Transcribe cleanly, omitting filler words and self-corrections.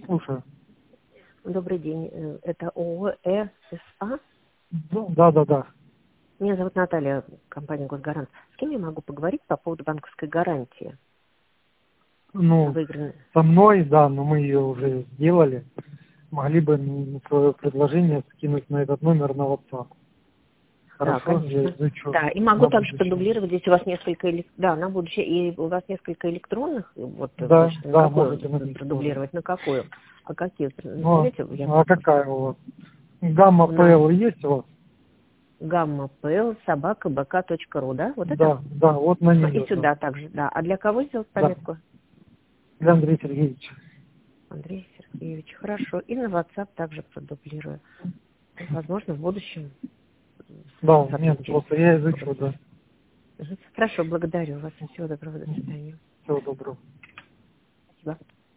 Слушаю. Добрый день. Это ООО «ЭСА». Да. Меня зовут Наталья, компания «Госгарант». С кем я могу поговорить по поводу банковской гарантии? Ну, Выигранной. со мной, да, но мы ее уже сделали. Могли бы свое предложение скинуть на этот номер на WhatsApp. Да, Хорошо, я конечно. изучу Да, и могу на также будущее. продублировать, здесь у вас несколько, да, на будущее, и у вас несколько электронных, вот, Да, почты, на да, какую можете на них тоже. продублировать, на какую? А какие? Ну, Назовете? Я а какая у вас? Гамма у нас ПЛ есть у вас? gamma.pl@bk.ru, да? Вот это? Да, вот на И нее, да. сюда также, да. А для кого сделать Да, пометку? для Андрея Сергеевича. Андрей Сергеевич, хорошо. И на WhatsApp также продублирую. Возможно, в будущем Да, нет, сотрудничать. просто я изучу, да. Хорошо, благодарю вас. Всего доброго, до свидания. Всего доброго. Спасибо.